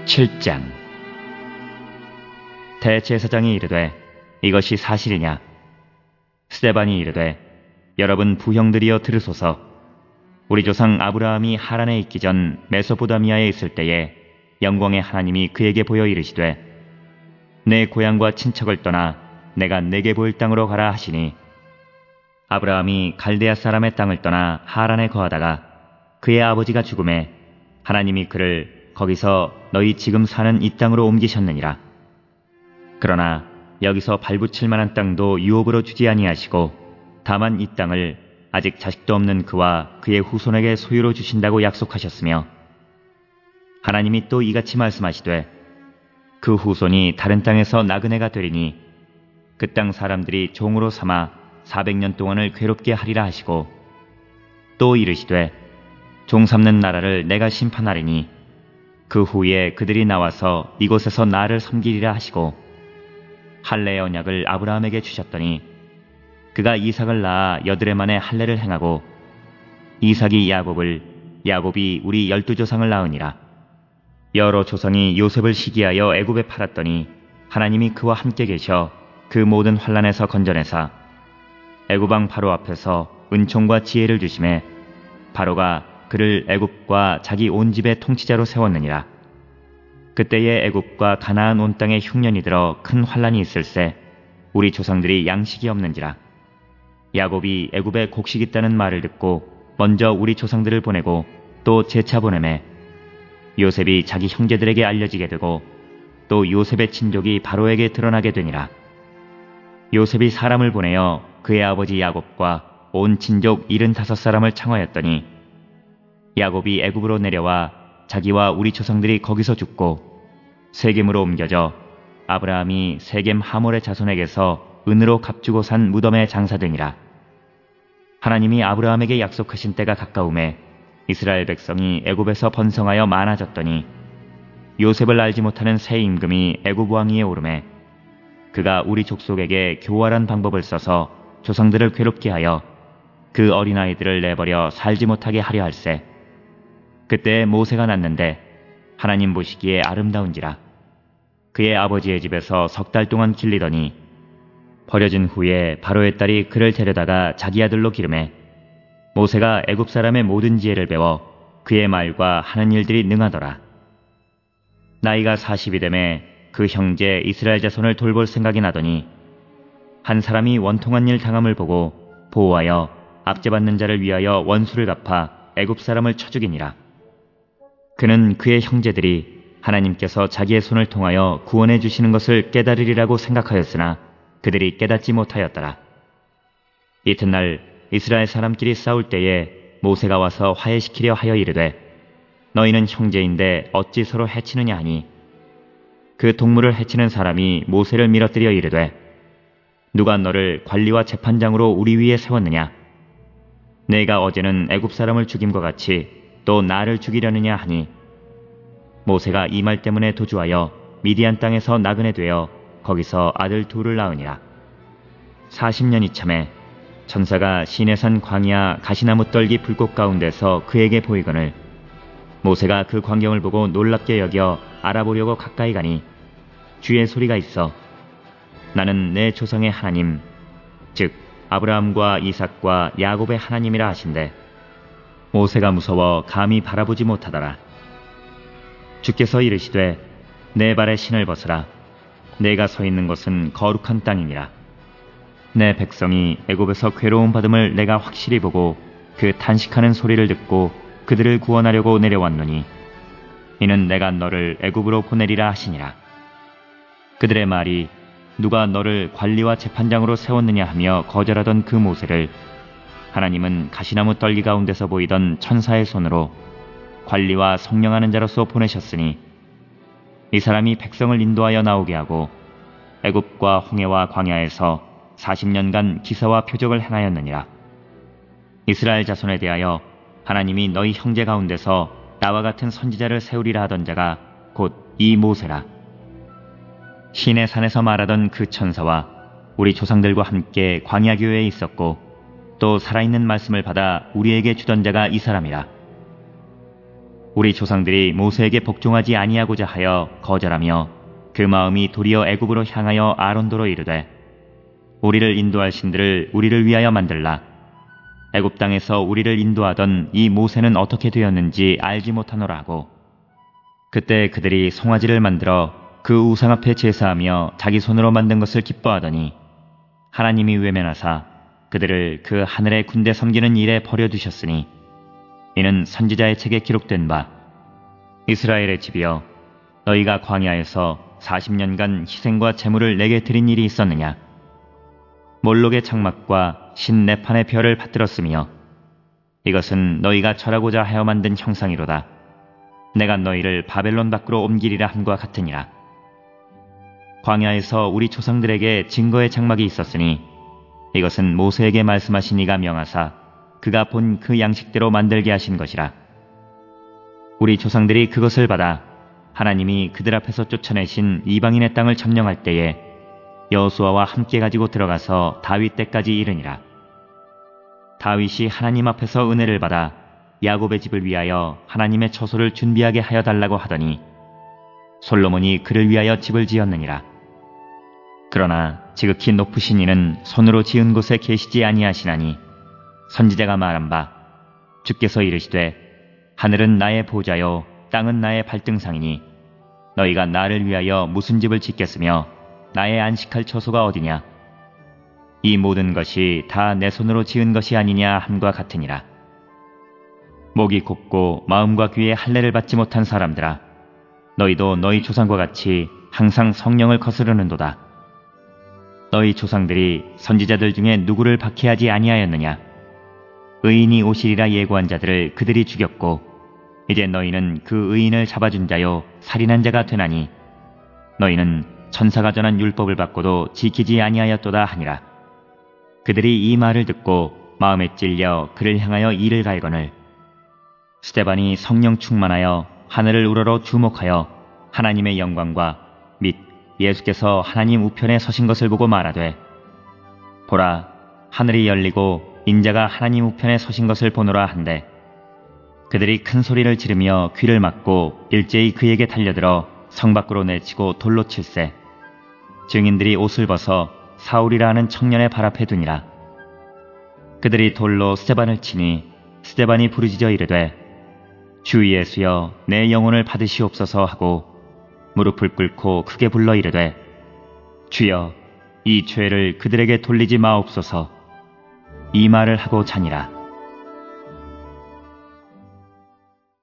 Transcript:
7장. 대제사장이 이르되 이것이 사실이냐? 스데반이 이르되 여러분 부형들이여 들으소서. 우리 조상 아브라함이 하란에 있기 전 메소포다미아에 있을 때에 영광의 하나님이 그에게 보여 이르시되 내 고향과 친척을 떠나 내가 내게 보일 땅으로 가라 하시니, 아브라함이 갈대아 사람의 땅을 떠나 하란에 거하다가 그의 아버지가 죽음에 하나님이 그를 거기서 너희 지금 사는 이 땅으로 옮기셨느니라. 그러나 여기서 발붙일 만한 땅도 유업으로 주지 아니하시고 다만 이 땅을 아직 자식도 없는 그와 그의 후손에게 소유로 주신다고 약속하셨으며, 하나님이 또 이같이 말씀하시되 그 후손이 다른 땅에서 나그네가 되리니 그 땅 사람들이 종으로 삼아 400년 동안을 괴롭게 하리라 하시고, 또 이르시되 종 삼는 나라를 내가 심판하리니 그 후에 그들이 나와서 이곳에서 나를 섬기리라 하시고, 할례의 언약을 아브라함에게 주셨더니 그가 이삭을 낳아 8해 만에 할례를 행하고 이삭이 야곱을, 야곱이 우리 12조상을 낳으니라. 여러 조상이 요셉을 시기하여 애굽에 팔았더니 하나님이 그와 함께 계셔 그 모든 환난에서 건져내사 애굽 왕 바로 앞에서 은총과 지혜를 주심에 바로가 그를 애굽과 자기 온 집의 통치자로 세웠느니라. 그때에 애굽과 가나안 온 땅에 흉년이 들어 큰 환난이 있을세 우리 조상들이 양식이 없는지라. 야곱이 애굽에 곡식 있다는 말을 듣고 먼저 우리 조상들을 보내고 또 재차 보내매 요셉이 자기 형제들에게 알려지게 되고 또 요셉의 친족이 바로에게 드러나게 되니라. 요셉이 사람을 보내어 그의 아버지 야곱과 온 친족 75사람을 청하였더니 야곱이 애굽으로 내려와 자기와 우리 조상들이 거기서 죽고 세겜으로 옮겨져 아브라함이 세겜 하몰의 자손에게서 은으로 값주고 산 무덤에 장사되니라. 하나님이 아브라함에게 약속하신 때가 가까움에 이스라엘 백성이 애굽에서 번성하여 많아졌더니 요셉을 알지 못하는 새 임금이 애굽 왕위에 오르매 그가 우리 족속에게 교활한 방법을 써서 조상들을 괴롭게 하여 그 어린아이들을 내버려 살지 못하게 하려 할세. 그때 모세가 났는데 하나님 보시기에 아름다운지라. 그의 아버지의 집에서 3달 동안 길리더니 버려진 후에 바로의 딸이 그를 데려다가 자기 아들로 기르매 모세가 애굽 사람의 모든 지혜를 배워 그의 말과 하는 일들이 능하더라. 나이가 40이 되매 그 형제 이스라엘 자손을 돌볼 생각이 나더니 한 사람이 원통한 일 당함을 보고 보호하여 압제받는 자를 위하여 원수를 갚아 애굽 사람을 쳐 죽이니라. 그는 그의 형제들이 하나님께서 자기의 손을 통하여 구원해 주시는 것을 깨달으리라고 생각하였으나 그들이 깨닫지 못하였더라. 이튿날 이스라엘 사람끼리 싸울 때에 모세가 와서 화해시키려 하여 이르되 너희는 형제인데 어찌 서로 해치느냐 하니, 그 동물을 해치는 사람이 모세를 밀어뜨려 이르되 누가 너를 관리와 재판장으로 우리 위에 세웠느냐? 내가 어제는 애굽 사람을 죽임과 같이 또 나를 죽이려느냐 하니, 모세가 이 말 때문에 도주하여 미디안 땅에서 나그네 되어 거기서 아들 둘을 낳으니라. 40년이 참에 천사가 시내산 광야 가시나무 떨기 불꽃 가운데서 그에게 보이거늘 모세가 그 광경을 보고 놀랍게 여겨 알아보려고 가까이 가니 주의 소리가 있어 나는 내 조상의 하나님 즉 아브라함과 이삭과 야곱의 하나님이라 하신대 모세가 무서워 감히 바라보지 못하더라. 주께서 이르시되 내 발에 신을 벗으라. 내가 서 있는 곳은 거룩한 땅이니라. 내 백성이 애굽에서 괴로움 받음을 내가 확실히 보고 그 탄식하는 소리를 듣고 그들을 구원하려고 내려왔노니 이는 내가 너를 애굽으로 보내리라 하시니라. 그들의 말이 누가 너를 관리와 재판장으로 세웠느냐 하며 거절하던 그 모세를 하나님은 가시나무 떨기 가운데서 보이던 천사의 손으로 관리와 성령하는 자로서 보내셨으니 이 사람이 백성을 인도하여 나오게 하고 애굽과 홍해와 광야에서 40년간 기사와 표적을 행하였느니라. 이스라엘 자손에 대하여 하나님이 너희 형제 가운데서 나와 같은 선지자를 세우리라 하던 자가 곧 이 모세라. 시내 산에서 말하던 그 천사와 우리 조상들과 함께 광야교회에 있었고 또 살아있는 말씀을 받아 우리에게 주던 자가 이 사람이라. 우리 조상들이 모세에게 복종하지 아니하고자 하여 거절하며 그 마음이 도리어 애굽으로 향하여 아론도로 이르되 우리를 인도할 신들을 우리를 위하여 만들라. 애굽 땅에서 우리를 인도하던 이 모세는 어떻게 되었는지 알지 못하노라 하고 그때 그들이 송아지를 만들어 그 우상 앞에 제사하며 자기 손으로 만든 것을 기뻐하더니 하나님이 외면하사 그들을 그 하늘의 군대 섬기는 일에 버려두셨으니 이는 선지자의 책에 기록된 바 이스라엘의 집이여 너희가 광야에서 40년간 희생과 제물을 내게 드린 일이 있었느냐. 몰록의 장막과 신내판의 별을 받들었으며 이것은 너희가 절하고자 하여 만든 형상이로다. 내가 너희를 바벨론 밖으로 옮기리라 함과 같으니라. 광야에서 우리 조상들에게 증거의 장막이 있었으니 이것은 모세에게 말씀하신 이가 명하사 그가 본 그 양식대로 만들게 하신 것이라. 우리 조상들이 그것을 받아 하나님이 그들 앞에서 쫓아내신 이방인의 땅을 점령할 때에 여호수아와 함께 가지고 들어가서 다윗 때까지 이르니라. 다윗이 하나님 앞에서 은혜를 받아 야곱의 집을 위하여 하나님의 처소를 준비하게 하여 달라고 하더니 솔로몬이 그를 위하여 집을 지었느니라. 그러나 지극히 높으신 이는 손으로 지은 곳에 계시지 아니하시나니 선지자가 말한 바 주께서 이르시되 하늘은 나의 보좌요 땅은 나의 발등상이니 너희가 나를 위하여 무슨 집을 짓겠으며 나의 안식할 처소가 어디냐. 이 모든 것이 다 내 손으로 지은 것이 아니냐 함과 같으니라. 목이 곱고 마음과 귀에 할례를 받지 못한 사람들아 너희도 너희 조상과 같이 항상 성령을 거스르는도다. 너희 조상들이 선지자들 중에 누구를 박해하지 아니하였느냐. 의인이 오시리라 예고한 자들을 그들이 죽였고 이제 너희는 그 의인을 잡아준 자요 살인한 자가 되나니 너희는 천사가 전한 율법을 받고도 지키지 아니하였도다 하니라. 그들이 이 말을 듣고 마음에 찔려 그를 향하여 이를 갈거늘 스데반이 성령 충만하여 하늘을 우러러 주목하여 하나님의 영광과 및 예수께서 하나님 우편에 서신 것을 보고 말하되 보라 하늘이 열리고 인자가 하나님 우편에 서신 것을 보노라 한데 그들이 큰 소리를 지르며 귀를 막고 일제히 그에게 달려들어 성 밖으로 내치고 돌로 칠세 증인들이 옷을 벗어 사울이라 하는 청년의 발 앞에 두니라. 그들이 돌로 스데반을 치니 스데반이 부르짖어 이르되 주 예수여 내 영혼을 받으시옵소서 하고 무릎을 꿇고 크게 불러 이르되 주여 이 죄를 그들에게 돌리지 마옵소서. 이 말을 하고 자니라.